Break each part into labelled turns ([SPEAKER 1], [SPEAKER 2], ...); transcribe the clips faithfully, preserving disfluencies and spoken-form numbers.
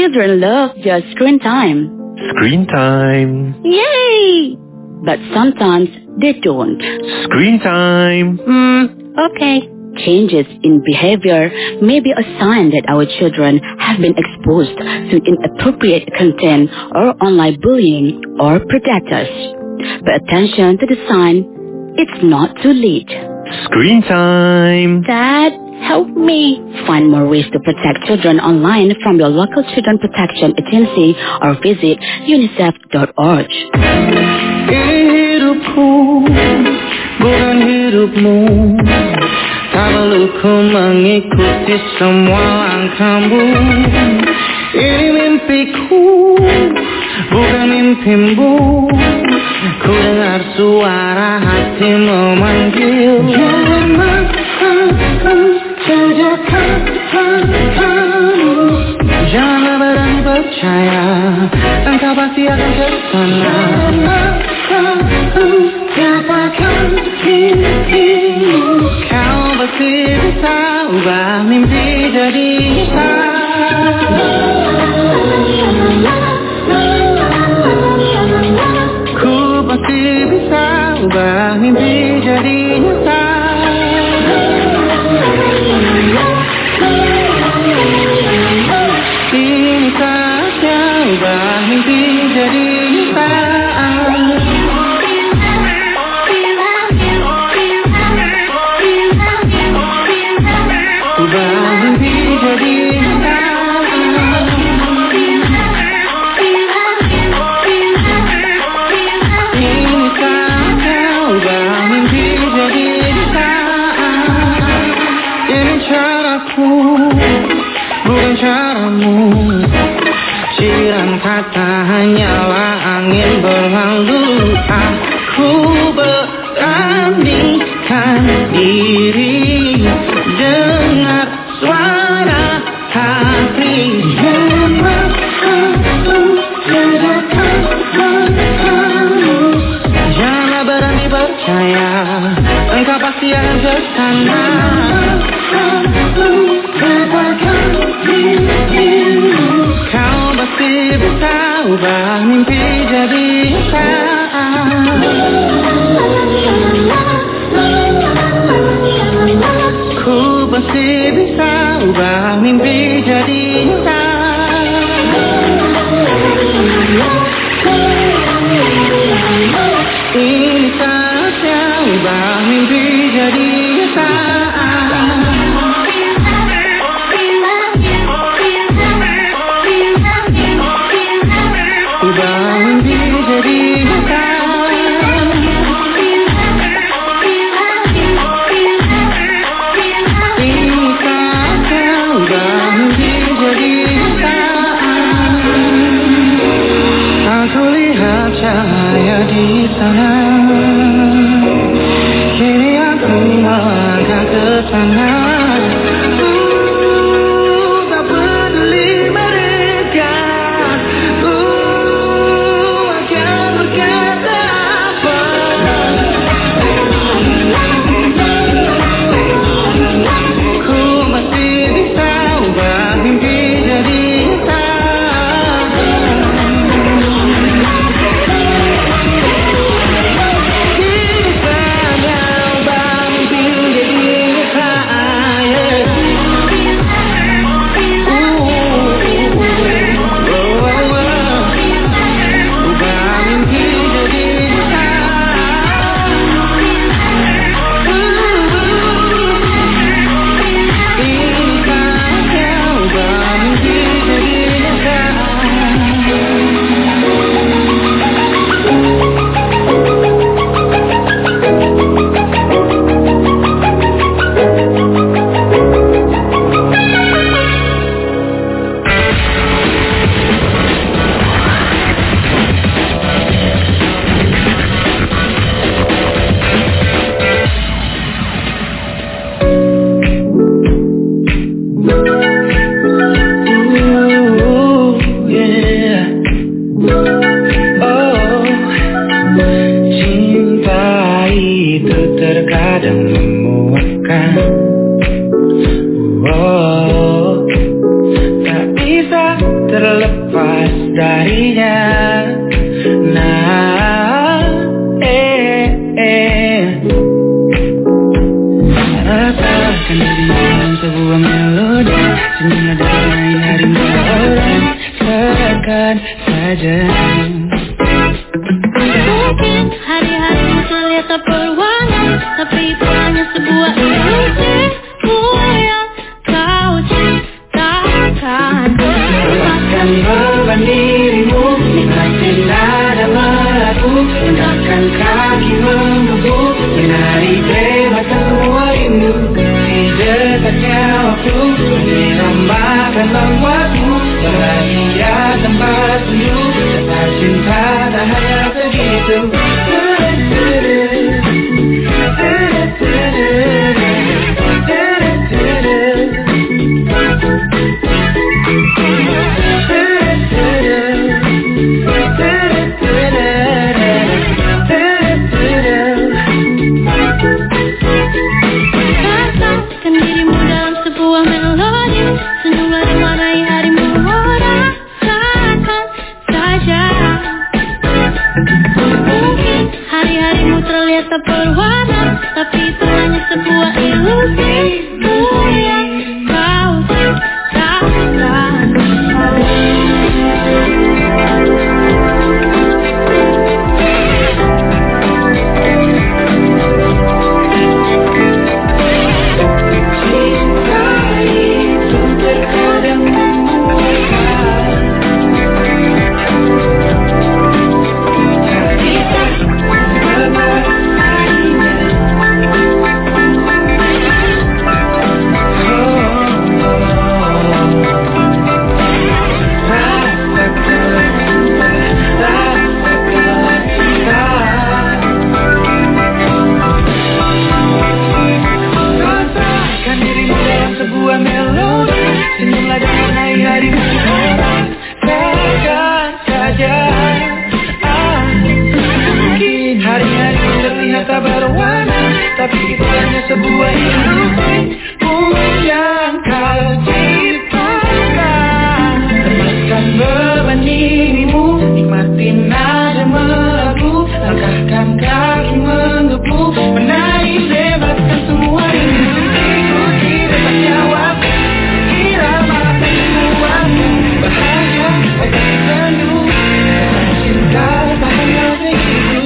[SPEAKER 1] children love just screen time.
[SPEAKER 2] Screen time.
[SPEAKER 1] Yay! But sometimes they don't.
[SPEAKER 2] Screen time.
[SPEAKER 1] Hmm, okay. Changes in behavior may be a sign that our children have been exposed to inappropriate content or online bullying or predators. Pay attention to the sign. It's not too late.
[SPEAKER 2] Screen time.
[SPEAKER 1] Dad, help me. Find more ways to protect children online from your local children protection agency or visit unicef dot org.
[SPEAKER 3] Hidupku bukan hidupmu, tak perlu ku mengikuti semua langkahmu. Ini mimpiku bukan mimpimu, ku dengar suara hati memanggil. Jangan aku jajakan kamu, jangan berani percaya, engkau pasti akan kesana. Aku dapatkan mimpimu, kau pasti bisa ubah mimpi jadi nyata. Ku pasti bisa ubah mimpi jadi nyata. Ini saatnya ubah mimpi jadi nyata. Bukan caramu, ciran kata hanyalah angin berlalu. Aku beranikan diri, dengar suara hati. Jangan aku jajakan kamu, jangan berani percaya, engkau pasti akan kesana. Kau pasti bisa ubah mimpi jadi nyata. Ku pasti bisa ubah mimpi jadi nyata. Ini saatnya ubah mimpi jadi nyata. Cahaya di sana, kini aku melangkah ke sana. Uh, tak peduli mereka, uh, akan berkata apa. Ku masih bisa ubah mimpi jadi nyata. Ini saatnya ubah mimpi jadi nyata. senyum dari harimu orang seakan saja.
[SPEAKER 4] Mungkin hari-harimu terlihat tak berwarna, tapi itu hanya sebuah ilusimu yang kau ciptakan.
[SPEAKER 3] Lepaskan beban dirimu, nikmati nada melaku, hendakkan kaki membubuk, menari bebaskan semua rindu. Di dekatnya waktu, menambahkan membuatmu bahagia tanpa tunjuk. Kata cinta tak hanya segitu.
[SPEAKER 4] Rasakan dirimu dalam sebuah melodi, senyumlah mewarnai harimu orang seakan saja. Mungkin hari-harimu terlihat tak berwarna, tapi itu hanya sebuah ilusimu yang kau ciptakan.
[SPEAKER 3] Tapi itu hanya sebuah ilusimu yang kau ciptakan. Lepaskan beban dirimu, nikmati nada melaku, langkahkan kaki menggebu, menari bebaskan semua rindu. Ikuti dekatnya waktu, irama semuamu, bahagia bagai penuh. Cinta tak hanya begitu.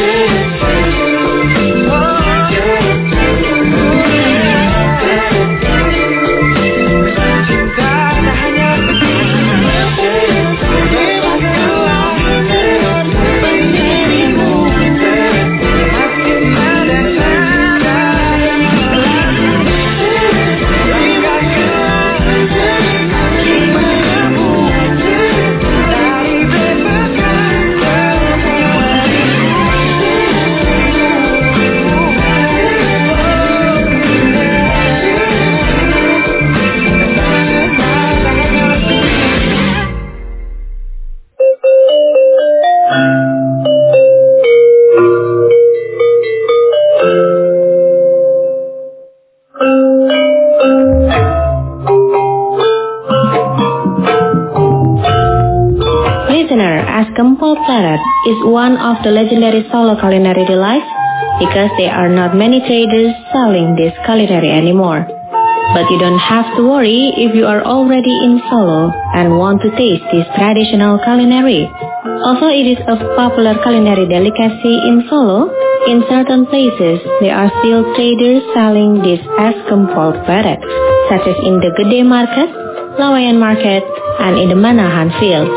[SPEAKER 5] Gempol Pleret is one of the legendary Solo culinary delights because there are not many traders selling this culinary anymore. But you don't have to worry if you are already in Solo and want to taste this traditional culinary. Also, it is a popular culinary delicacy in Solo. In certain places, there are still traders selling this as Gempol Pleret, such as in the Gede Market, Lawayan Market, and in the Manahan Field.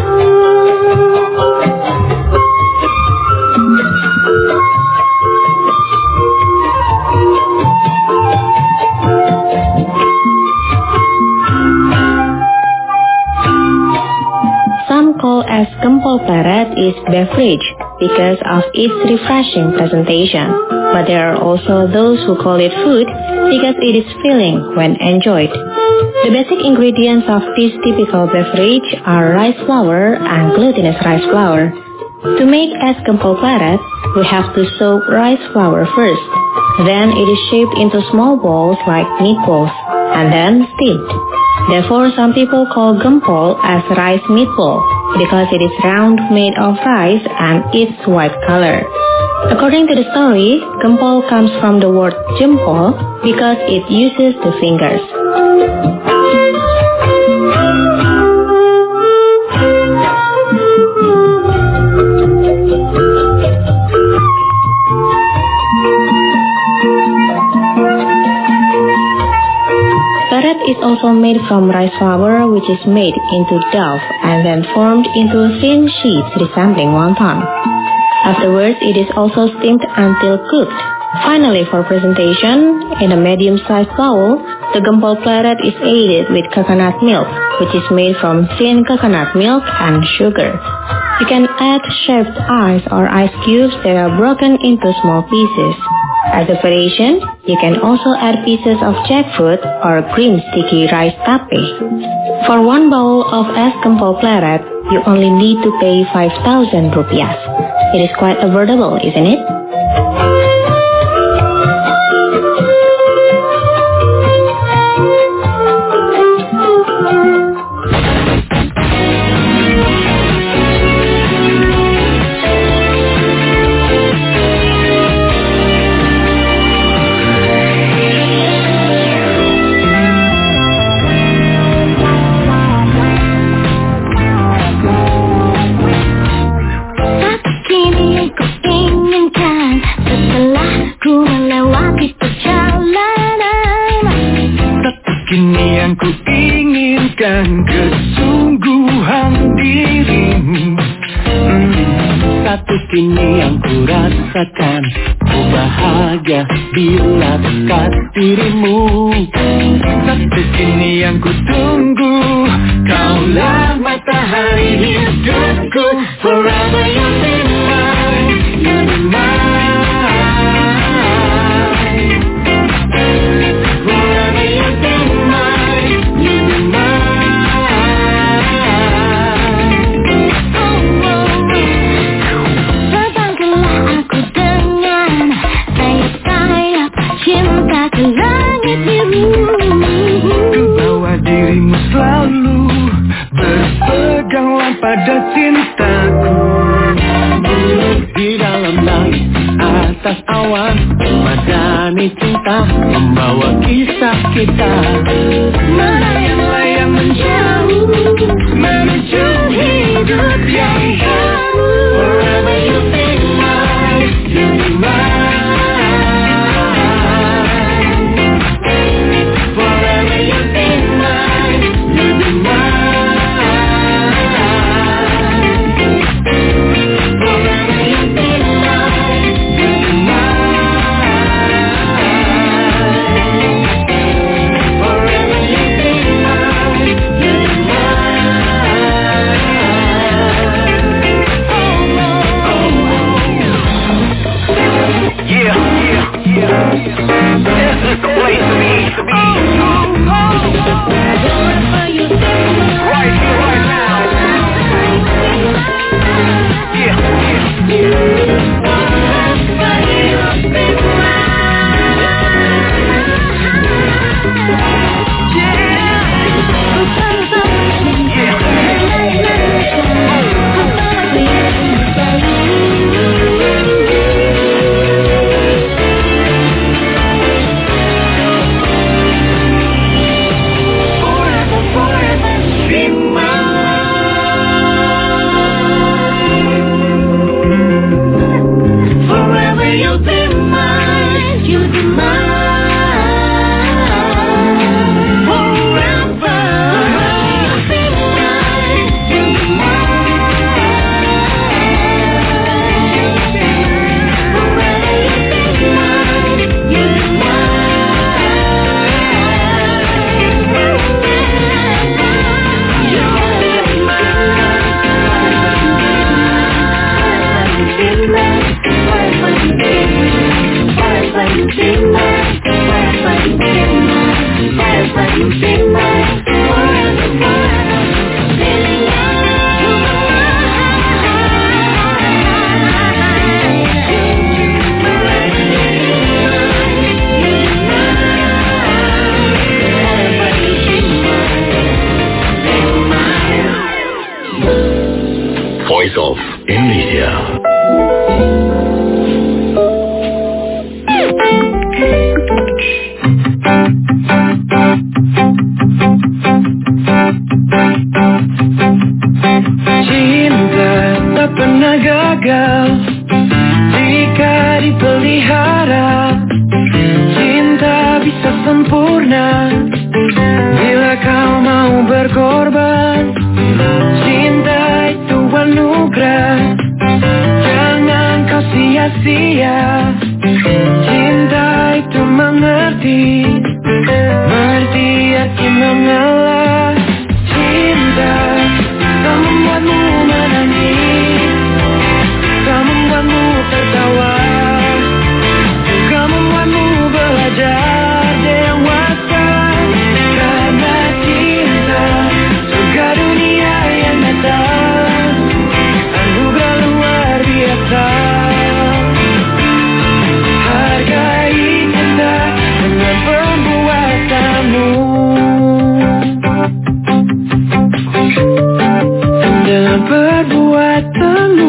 [SPEAKER 5] As Gempol Pleret is beverage because of its refreshing presentation, but there are also those who call it food because it is filling when enjoyed. The basic ingredients of this typical beverage are rice flour and glutinous rice flour. To make as Gempol Pleret, we have to soak rice flour first. Then it is shaped into small balls like meatballs and then steamed. Therefore, some people call gempol as rice meatball because it is round, made of rice, and its white color. According to the story, gempol comes from the word jempol because it uses the fingers. is also made from rice flour, which is made into dough and then formed into thin sheets resembling wonton. Afterwards, it is also steamed until cooked. Finally, for presentation, in a medium-sized bowl, the gempol pleret is aided with coconut milk, which is made from thin coconut milk and sugar. You can add shaved ice or ice cubes that are broken into small pieces. As a variation, you can also add pieces of jackfruit or green sticky rice tape. For one bowl of es gempol pleret, you only need to pay five thousand rupiah. It is quite affordable, isn't it?
[SPEAKER 3] Ini yang ku rasakan, ku bahagia bila dekat dirimu. Satu kini yang ku tunggu, kaulah matahari hidupku. Forever you be mine, you be mine. Forever you be mine, you be mine. Selalu berpeganglah pada cintaku. Di dalam langit atas awan, memadani cinta membawa kisah kita. Melayang-layang menjauh menuju hidup yang baru. Forever you be mine, you be mine.
[SPEAKER 2] Voice of Indonesia.
[SPEAKER 3] Cinta tak pernah gagal jika dipelihara. Cinta bisa sempurna bila berkorban. Cinta itu anugerah, jangan kau sia-sia. Cinta itu mengerti, mengerti arti mengalah. Cinta tak membuatmu menangis, tak membuatmu tertawa, juga membuatmu belajar dewasa. Karena cinta, surga dunia yang datang, anugerah luar biasa. Hargai cinta dengan perbuatanmu, dengan perbuatanmu.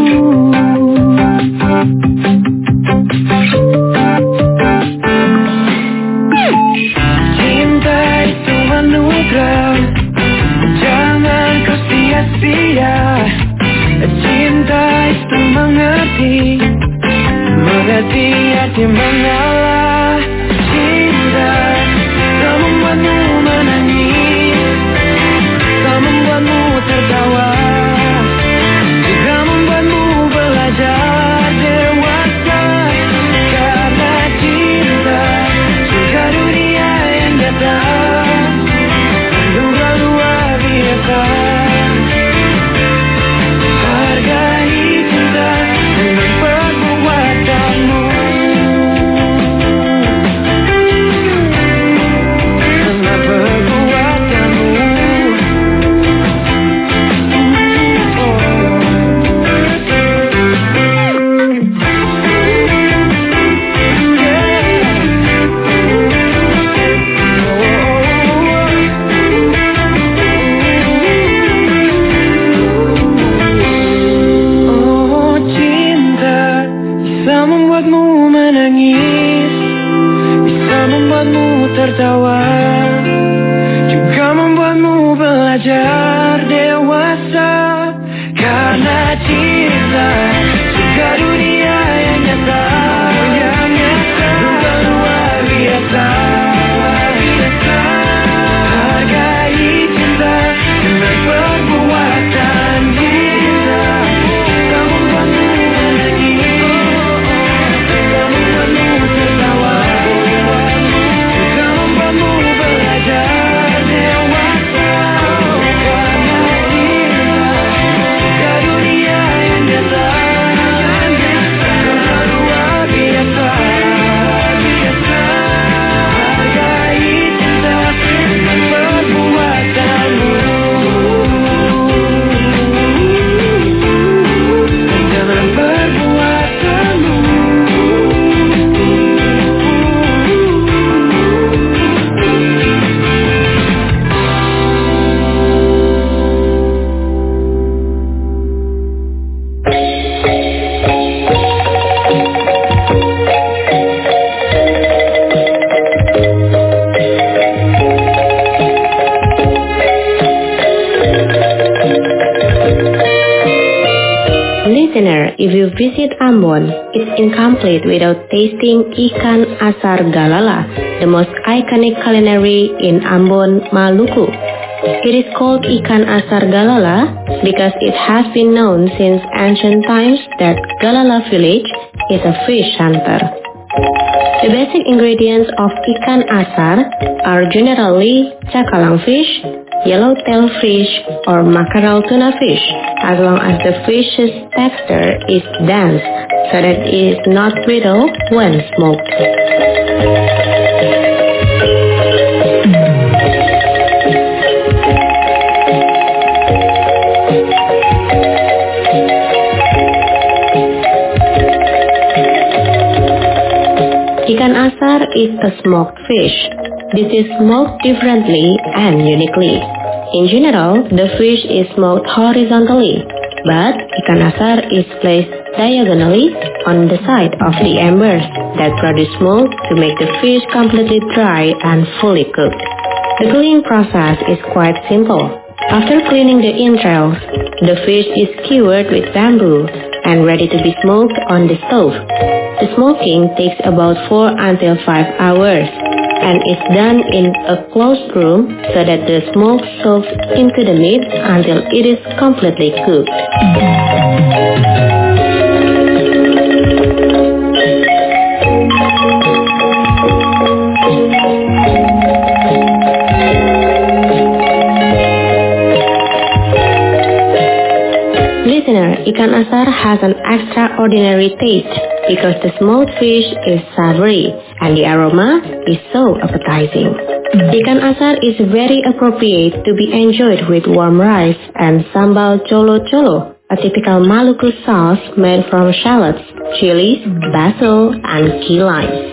[SPEAKER 3] Cinta itu anugerah, jangan kau sia-sia. Cinta itu mengerti, mengerti arti mengalah. Cinta tak membuatmu menangis, tak membuatmu tertawa, juga membuatmu belajar dewasa. Karena cinta, surga dunia yang datang, anugerah luar biasa. Hargai cinta dengan perbuatanmu, dengan perbuatanmu. Oh, cinta bisa membuatmu menangis, bisa membuatmu tertawa, juga membuatmu belajar dewasa. Karena cinta, surga dunia yang nyata, yang nyata, anugerah luar biasa. Hargai cinta dengan perbuatan. Cinta tak membuatmu menangis, tak membuatmu tertawa, juga membuatmu belajar dewasa. Karena cinta, surga dunia yang nyata, anugerah luar biasa. Hargai cinta dengan perbuatanmu, dengan perbuatanmu.
[SPEAKER 5] Listener, if you visit Ambon, it's incomplete without tasting ikan asar galala, the most iconic culinary in Ambon, Maluku. It is called ikan asar galala because it has been known since ancient times that Galala village is a fish hunter. The basic ingredients of ikan asar are generally cakalang fish, yellowtail fish, or mackerel tuna fish, as long as the fish's texture is dense so that it is not brittle when smoked. Ikan asar is a smoked fish. This is smoked differently and uniquely. In general, the fish is smoked horizontally, but ikan asar is placed diagonally on the side of the embers that produce smoke to make the fish completely dry and fully cooked. The cleaning process is quite simple. After cleaning the entrails, the fish is skewered with bamboo and ready to be smoked on the stove. The smoking takes about four until five hours. and it's done in a closed room so that the smoke soaks into the meat until it is completely cooked. Listener, ikan asar has an extraordinary taste because the smoked fish is savory and the aroma is so appetizing. Ikan asar is very appropriate to be enjoyed with warm rice and sambal colo-colo, a typical Maluku sauce made from shallots, chilies, basil, and key lime.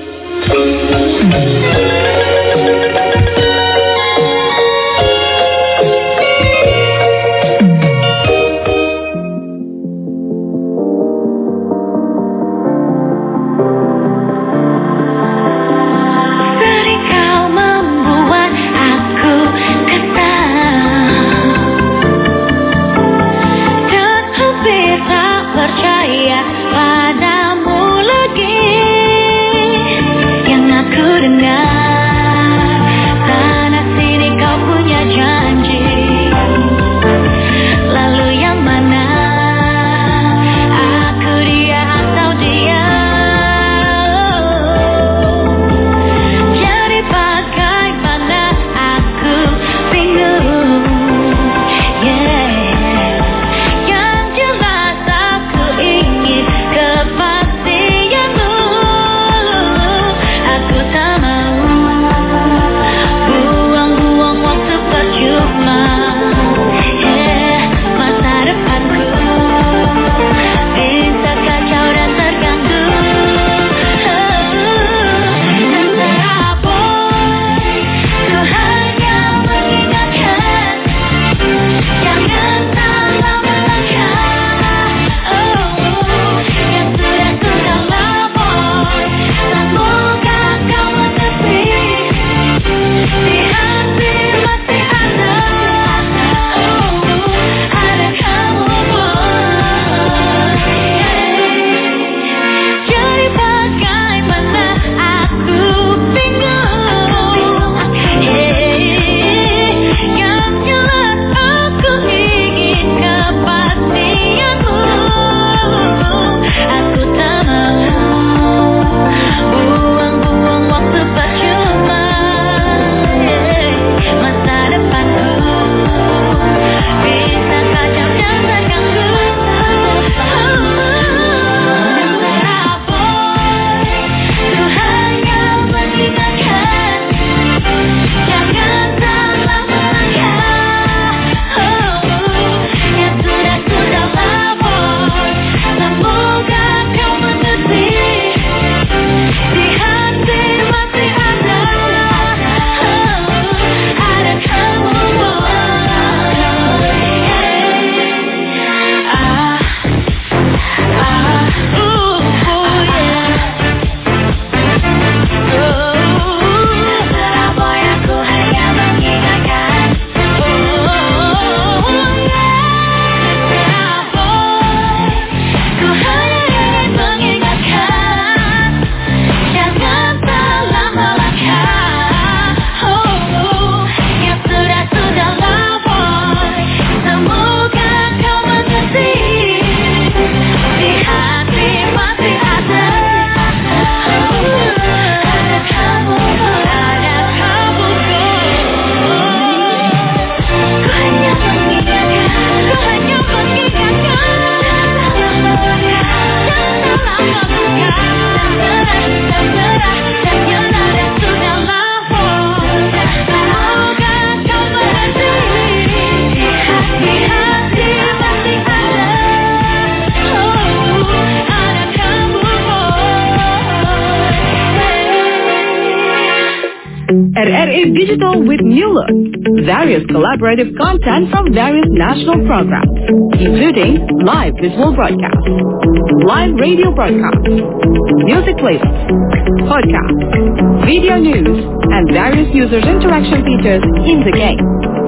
[SPEAKER 6] R R A Digital with new look. Various collaborative content from various national programs, including live visual broadcasts, live radio broadcasts, music playlists, podcasts, video news, and various users' interaction features in the game.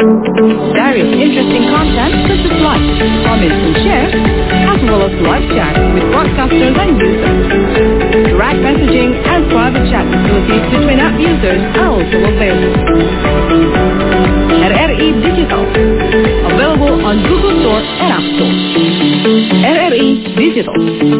[SPEAKER 6] Various interesting content such as likes, comments, and shares, as well as live chat with broadcasters and users. Direct messaging messaging and private chat facilities between app users are also available. R R E Digital, available on Google Store and App Store. R R E Digital.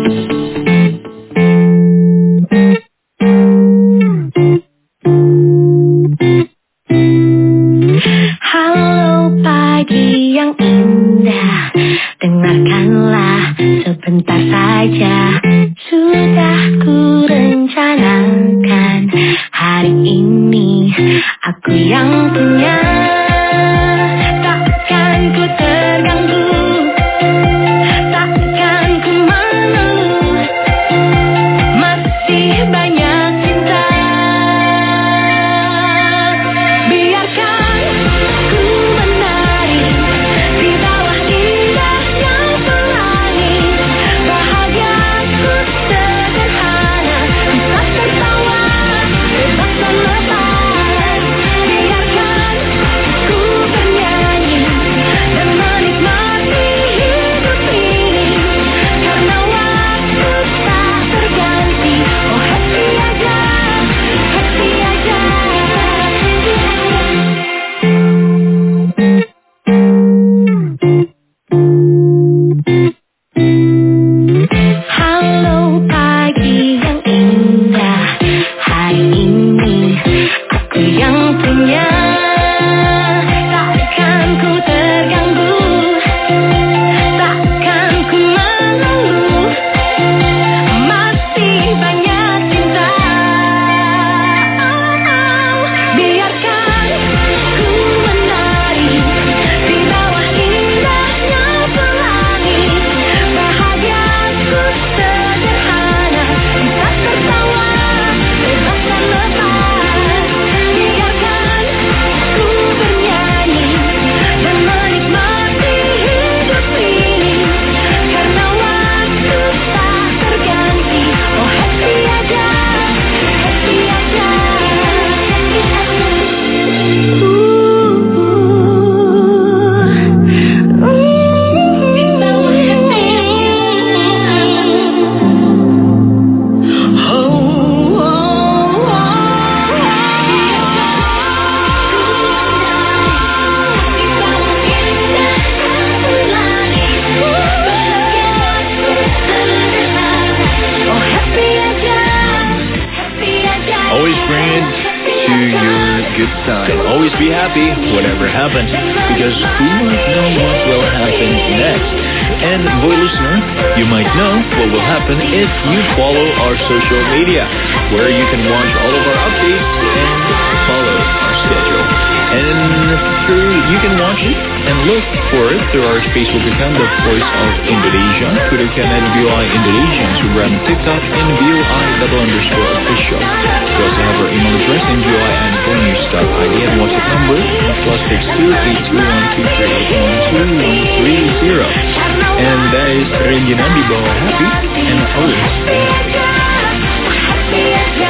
[SPEAKER 4] Halo pagi yang indah, dengarkanlah sebentar saja. Sudah ku rencanakan hari ini, aku yang punya. Takkan ku terganggu, takkan ku mengeluh, masih banyak cinta. Biarkan ku menari di bawah indahnya pelangi. Bahagiaku sederhana, bisa tertawa, bebas dan lepas. Biarkan ku bernyanyi dan menikmati hidup ini, karena waktu tak terganti. Oh happy aja, happy aja. Halo pagi yang indah, hari ini aku yang punya. Takkan ku terganggu, takkan ku mengeluh, masih banyak cinta. Biarkan ku menari di bawah indahnya pelangi. Bahagiaku sederhana, bisa tertawa, bebas dan lepas. Biarkan ku bernyanyi dan menikmati hidup ini, karena waktu tak terganti. Oh happy aja, happy aja.
[SPEAKER 7] Always bring it to your good side. Always be happy, whatever happens, because who might know what will happen next. And boy listener, you might know what will happen if you follow our social media, where you can watch all of our updates and follow our schedule. And through, you can watch it and look for it through our Facebook account, The Voice of Indonesia, Twitter account at V O I Indonesia, Instagram, TikTok, and V O I double underscore official. We also have our email address in V O I at vonews dot I D and WhatsApp number plus six two eight two one two three eight one two one three zero. And that is Regina di bawah happy and always
[SPEAKER 4] Happy aja.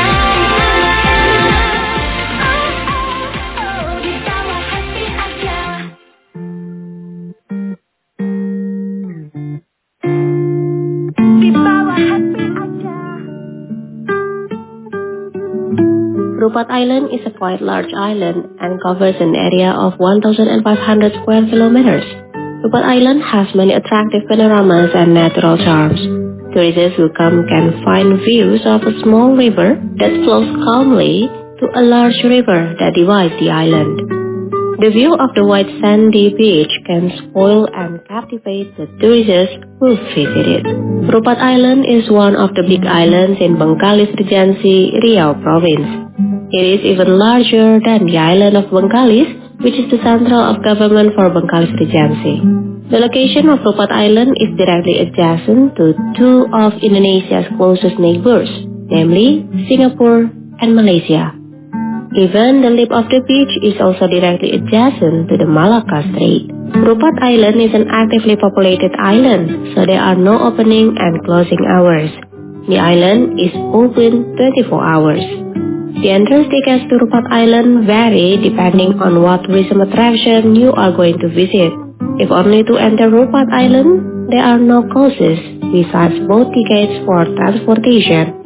[SPEAKER 5] Rupat Island is a quite large island and covers an area of one thousand five hundred square kilometers. Rupat Island has many attractive panoramas and natural charms. Tourists who come can find views of a small river that flows calmly to a large river that divides the island. The view of the white sandy beach can spoil and captivate the tourists who visit it. Rupat Island is one of the big islands in Bengkalis Regency, Riau Province. It is even larger than the island of Bengkalis, which is the central of government for Bengkalis Regency. The location of Rupat Island is directly adjacent to two of Indonesia's closest neighbors, namely Singapore and Malaysia. Even the lip of the beach is also directly adjacent to the Malacca Strait. Rupat Island is an actively populated island, so there are no opening and closing hours. The island is open twenty-four hours. The entrance tickets to Rupat Island vary depending on what tourism attraction you are going to visit. If only to enter Rupat Island, there are no costs besides boat tickets for transportation.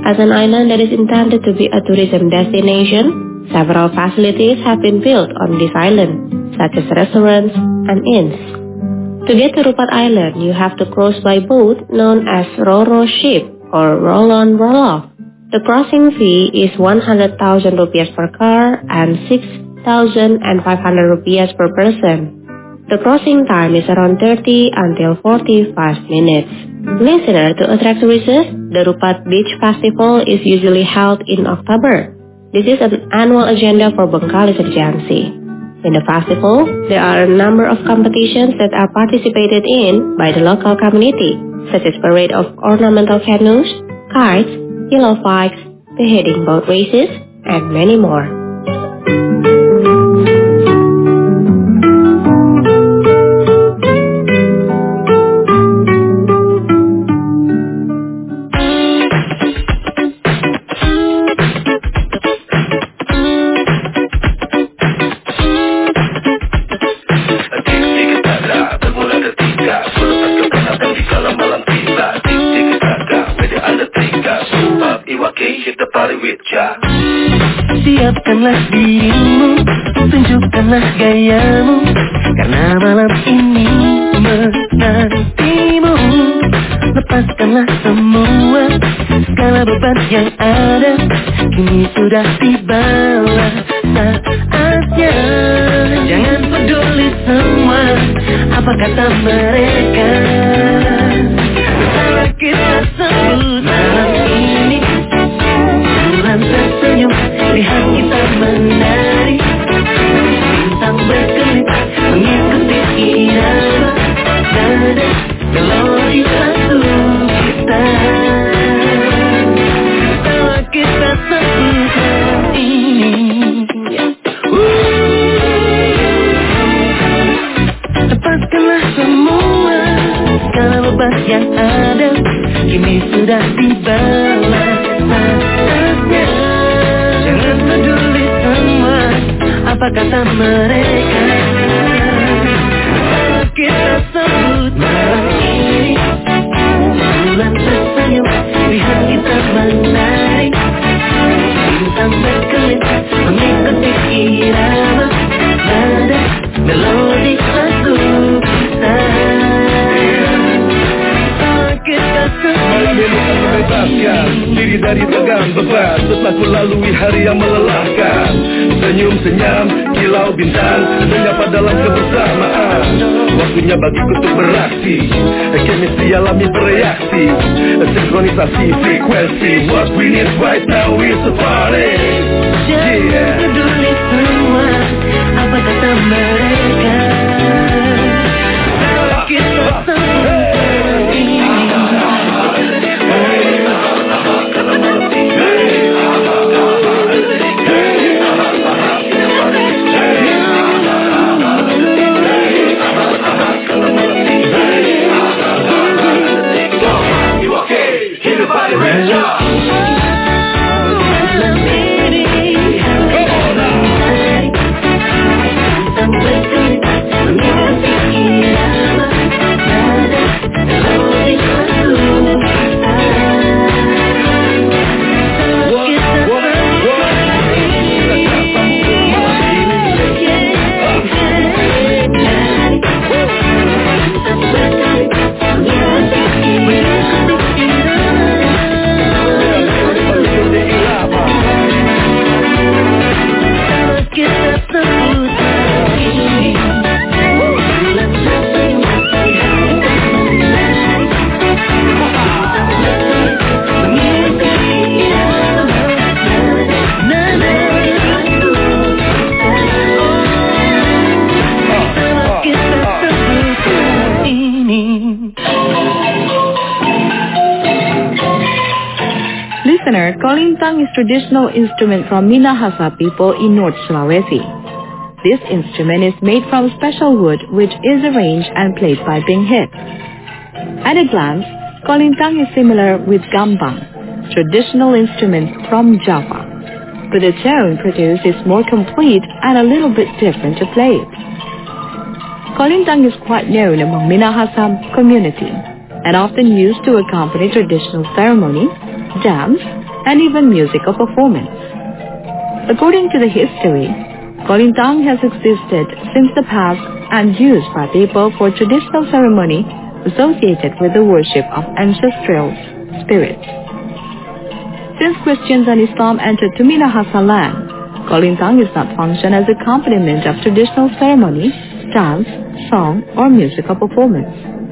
[SPEAKER 5] As an island that is intended to be a tourism destination, several facilities have been built on this island, such as restaurants and inns. To get to Rupat Island, you have to cross by boat known as Ro-Ro ship or roll-on roll-off. The crossing fee is one hundred thousand rupiah per car and six thousand five hundred rupiah per person. The crossing time is around thirty until forty-five minutes. Listener, to attract tourists, the Rupat Beach Festival is usually held in October. This is an annual agenda for Bengkalis Regency. In the festival, there are a number of competitions that are participated in by the local community, such as parade of ornamental canoes, kites, yellow bikes, beheading boat races, and many more.
[SPEAKER 3] Siapkanlah dirimu, tunjukkanlah gayamu, karena malam ini menantimu. Lepaskanlah semua segala beban yang ada, kini sudah tibalah saatnya. Jangan peduli semua apa kata mereka, bersama kita sebut malam ini. Bulan tersenyum, lihat kita menari, bintang berkelip mengikuti irama nada melodi lagu kita. Bersama kita sebut malam ini. Lepaskanlah semua segala beban yang ada, kini sudah tibalah saatnya. Jangan peduli semua apa kata mereka, kita sebut malam ini. Bulan tersenyum, lihat kita menari, bintang berkelip mengikuti irama nada melodi lagu kita. Kita
[SPEAKER 8] malam ini akan membebaskan diri dari tegang beban setelah kulalui hari yang melelahkan. Senyum senyam kilau bintang menyapa dalam kebersamaan. Waktunya bagiku untuk beraksi, chemistry alami bereaksi, sinkronisasi frekuensi. What we need right now is a party.
[SPEAKER 3] Jangan peduli semua apa kata mereka, kita sebut ini.
[SPEAKER 6] Listener, Kolintang is traditional instrument from Minahasa people in North Sulawesi. This instrument is made from special wood which is arranged and played by Benghit. At a glance, Kolintang is similar with Gambang, traditional instrument from Java, but the tone produced is more complete and a little bit different to play it. Kolintang is quite known among Minahasa community and often used to accompany traditional ceremony, dance, and even musical performance. According to the history, Kolintang has existed since the past and used by people for traditional ceremony associated with the worship of ancestral spirits. Since Christians and Islam entered to Minahasa land, Kolintang is not functioned as accompaniment of traditional ceremony, dance, song, or musical performance.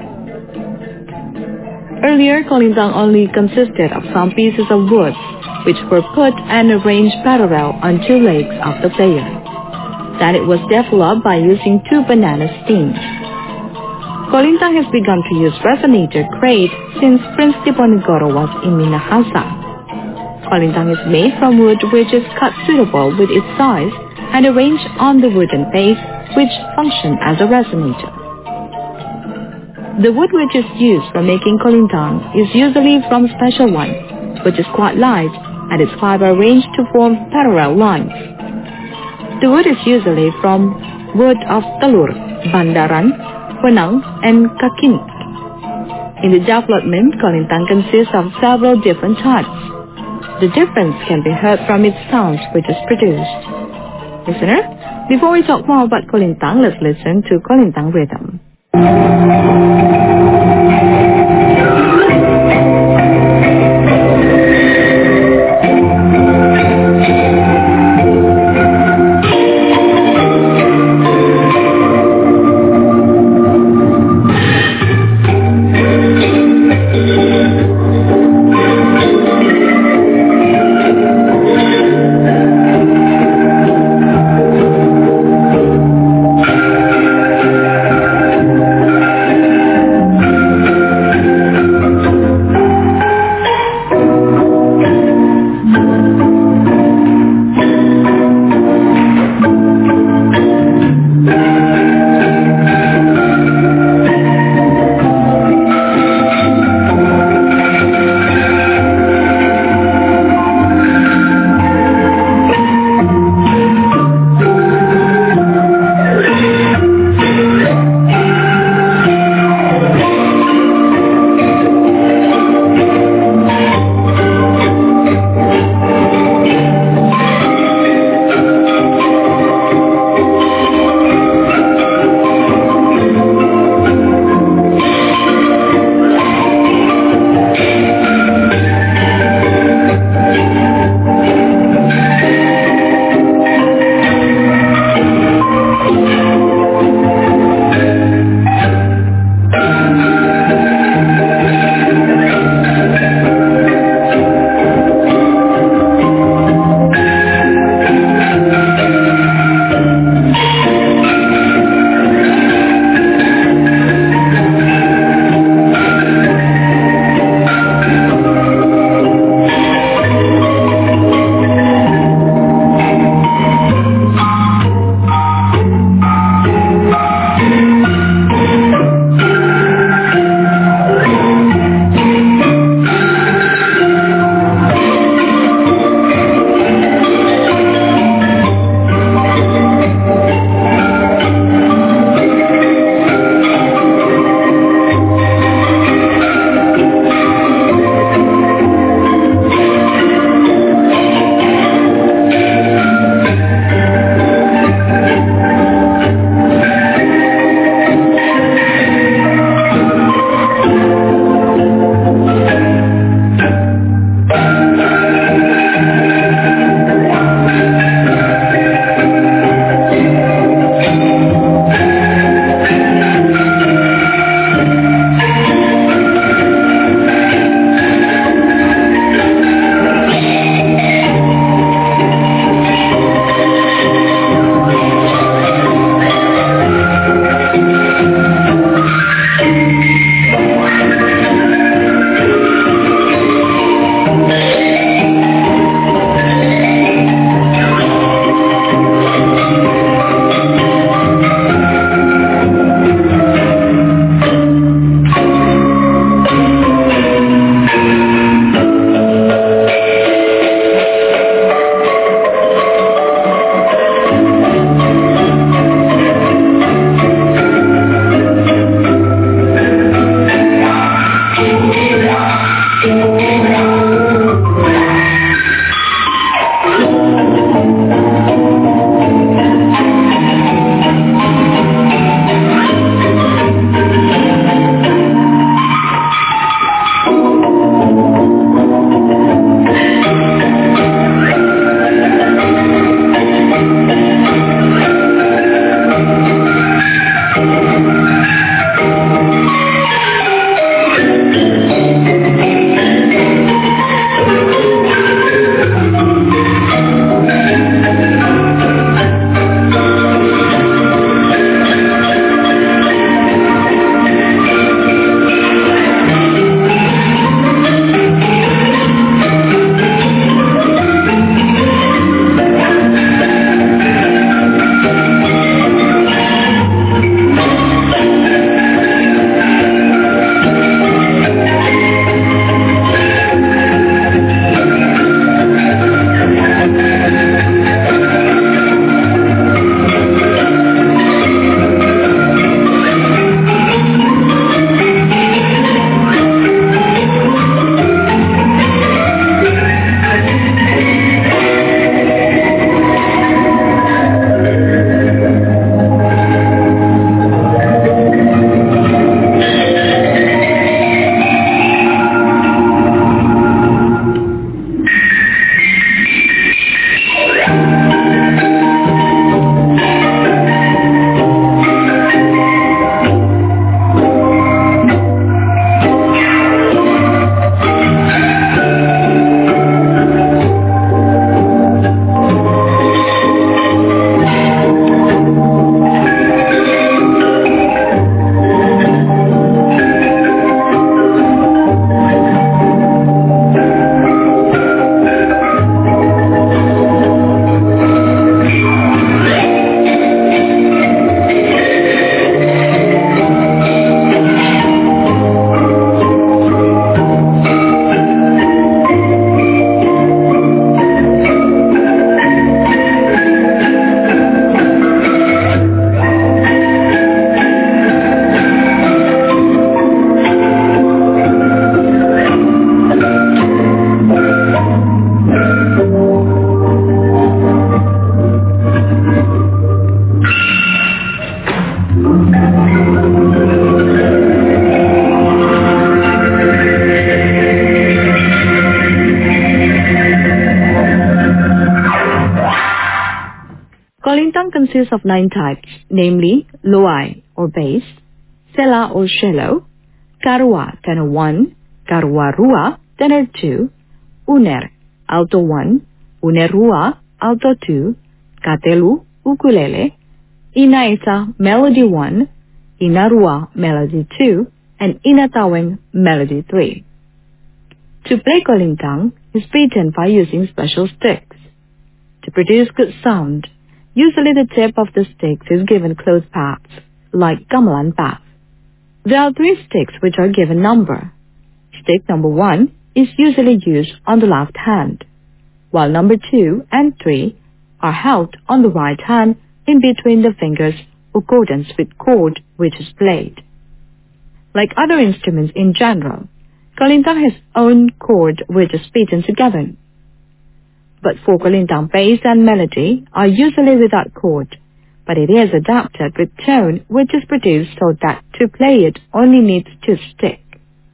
[SPEAKER 6] Earlier, Kolintang only consisted of some pieces of wood which were put and arranged parallel on two legs of the player. Then it was developed by using two banana stems. Kolintang has begun to use resonator crate since Prince Diponegoro was in Minahasa. Kolintang is made from wood which is cut suitable with its size and arranged on the wooden base which function as a resonator. The wood which is used for making Kolintang is usually from special one, which is quite light and its fiber arranged to form parallel lines. The wood is usually from wood of Telur, Bandaran, Wenang, and Kakinik. In the development, Kolintang consists of several different types. The difference can be heard from its sounds which is produced. Listener, before we talk more about Kolintang, let's listen to Kolintang rhythm. consists of nine types, namely loai or bass, sela or shallow, karua tenor one, karua rua tenor two, uner alto one, uner rua alto two, katelu ukulele, inaita melody one, inarua melody two, and inataweng melody three. To play kolintang is beaten by using special sticks. To produce good sound, usually the tip of the sticks is given close pads, like gamelan pad. There are three sticks which are given number. Stick number one is usually used on the left hand, while number two and three are held on the right hand in between the fingers accordance with chord which is played. Like other instruments in general, kolintang has own chord which is beaten together. But for kolintang, bass and melody are usually without chord, but it is adapted with tone which is produced so that to play it only needs to stick.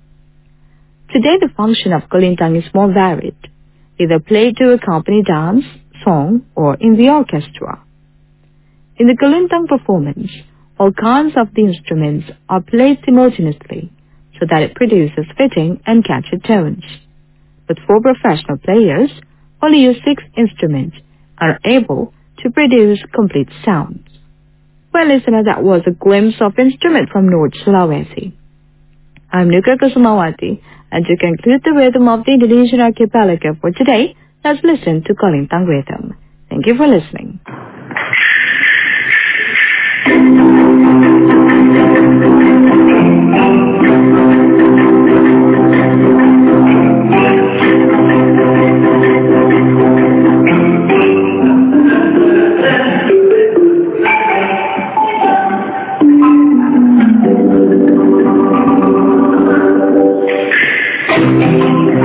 [SPEAKER 6] Today the function of kolintang is more varied, either played to accompany dance, song, or in the orchestra. In the kolintang performance, all kinds of the instruments are played simultaneously so that it produces fitting and catchy tones. But for professional players, only use six instruments and are able to produce complete sounds. Well, listener, that was a glimpse of instrument from North Sulawesi. I'm Nuka Kusumawati, and to conclude the rhythm of the Indonesian archipelago for today, let's listen to kolintang rhythm. Thank you for listening.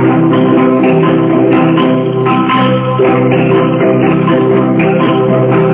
[SPEAKER 3] Thank you.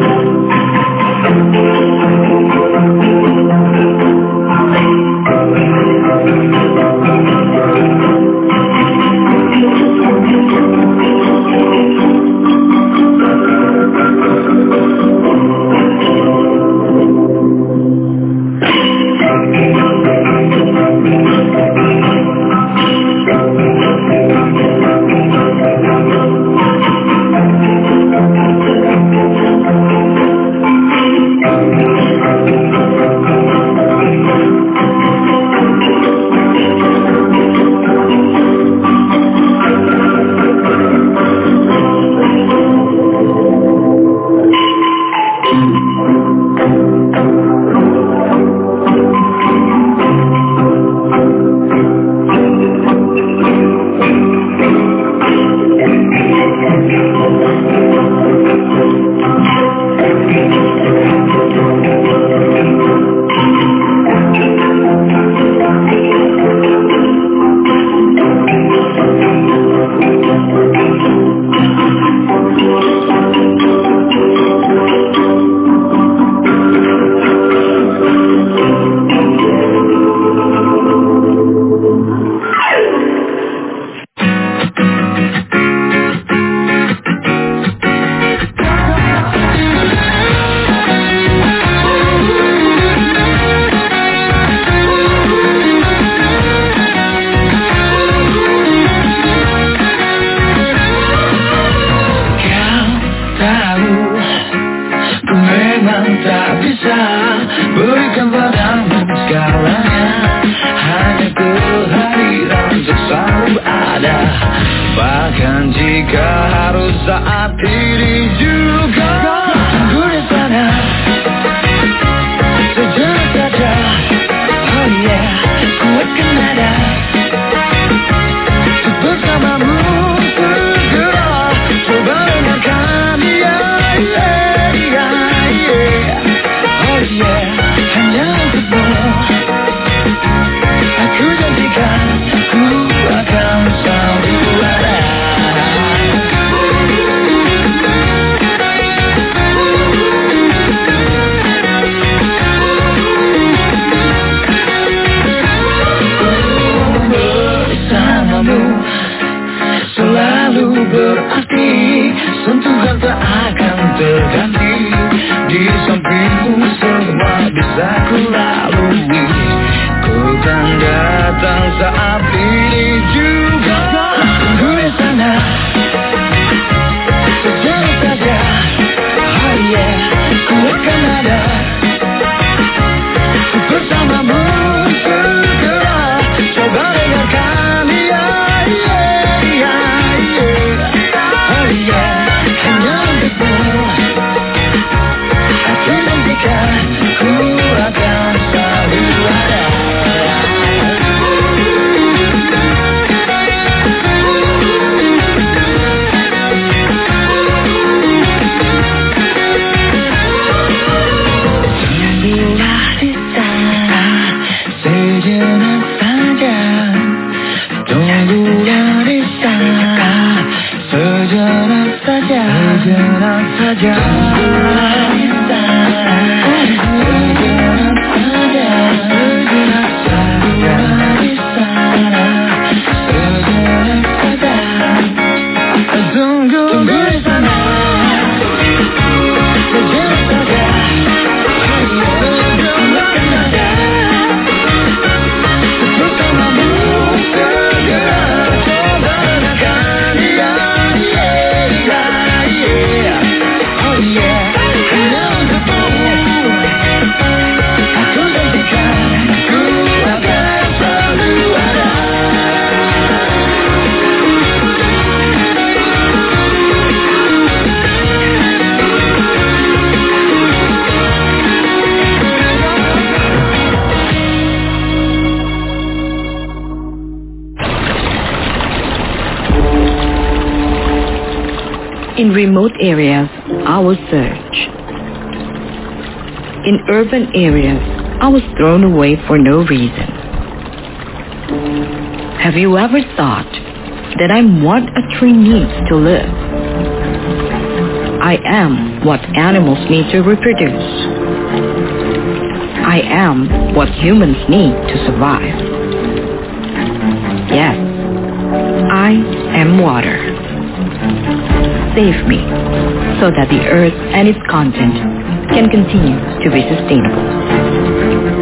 [SPEAKER 3] saat ini juga. Tunggu di sana sejauh saja. Oh yeah, ku akan ada bersamamu segera. Coba dengarkan, yeah, yeah, yeah, yeah. Oh yeah, hanya untukmu aku janjikan, ku akan selalu ada. Sejenak saja, tunggulah di sana. Sejenak saja, sejenak saja di sana. Sejenak saja, tunggu di sana. Sejenak saja, sejenak saja. Bersamamu segera. Coba dengarkan, ya, ya, ya.
[SPEAKER 6] In remote areas, I was searched. In urban areas, I was thrown away for no reason. Have you ever thought that I'm what a tree needs to live? I am what animals need to reproduce. I am what humans need to survive. Yes, I am water. Save me, so that the earth and its content can continue to be sustainable.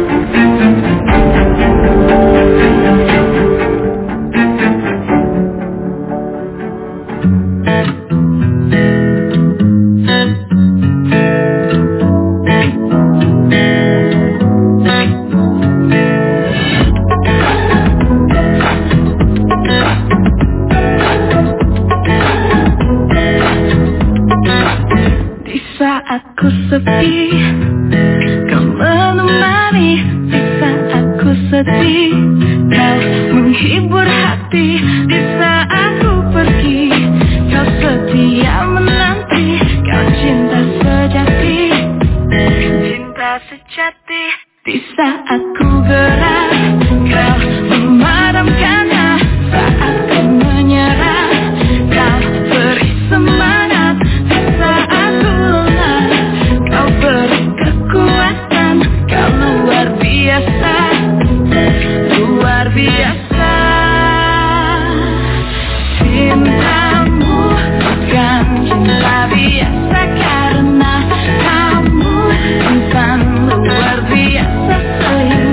[SPEAKER 4] Aku sepi, kau menemani. Di saat ku sedih, kau menghibur hati. Di saat ku pergi, kau setia menanti. Kau cinta sejati, cinta sejati. Di saat ku gerak, kau memadamkannya. Saat ku menyerah, kau beri semangat. Di saat ku beri kekuatan, kau luar biasa, luar biasa. Cintamu bukan cinta biasa, karena kamu insan luar biasa.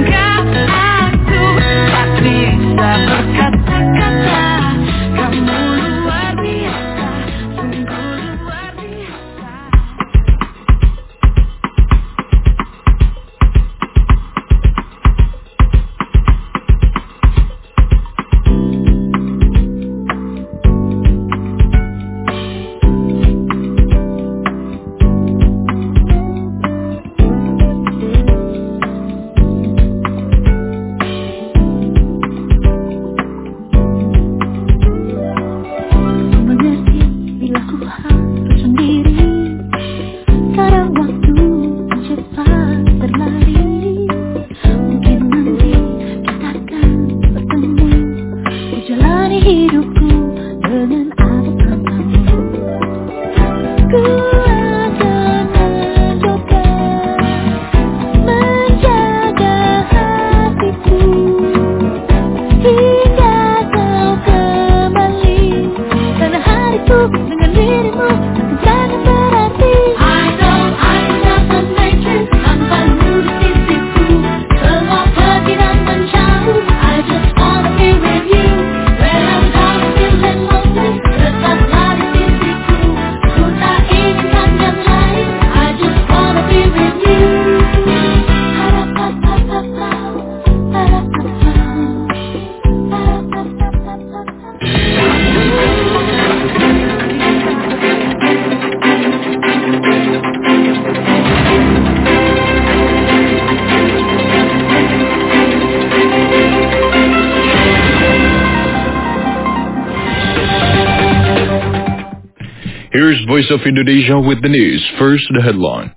[SPEAKER 7] Here's Voice of Indonesia with the news. First, the headline.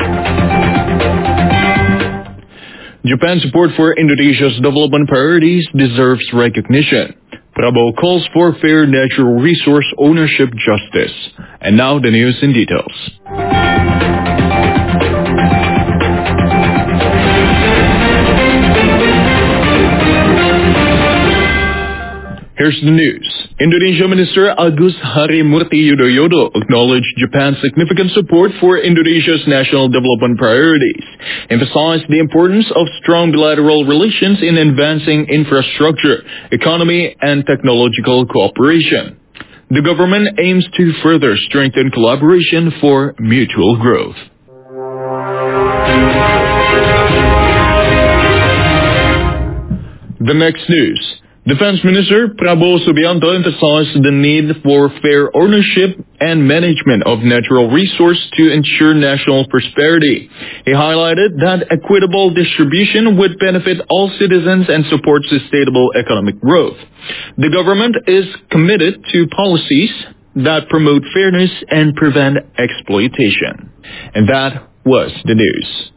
[SPEAKER 7] Japan's support for Indonesia's development priorities deserves recognition. Prabowo calls for fair natural resource ownership justice. And now the news in details. Here's the news. Indonesia Minister Agus Harimurti Yudhoyono acknowledged Japan's significant support for Indonesia's national development priorities, emphasized the importance of strong bilateral relations in advancing infrastructure, economy, and technological cooperation. The government aims to further strengthen collaboration for mutual growth. The next news. Defense Minister Prabowo Subianto emphasized the need for fair ownership and management of natural resources to ensure national prosperity. He highlighted that equitable distribution would benefit all citizens and support sustainable economic growth. The government is committed to policies that promote fairness and prevent exploitation. And that was the news.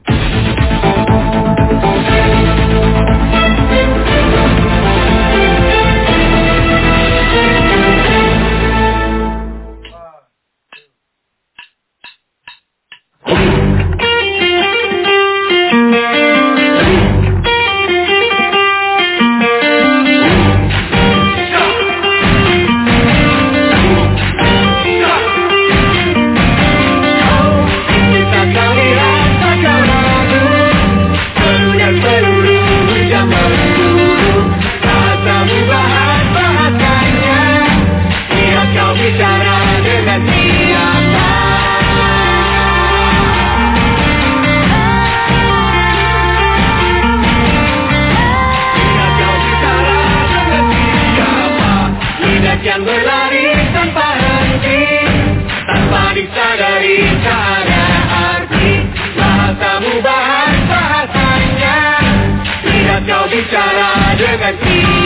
[SPEAKER 3] Yang berlari tanpa henti, tanpa disadari tak ada arti. Bahasamu bahas bahasanya, lihat kau bicara dengan dia.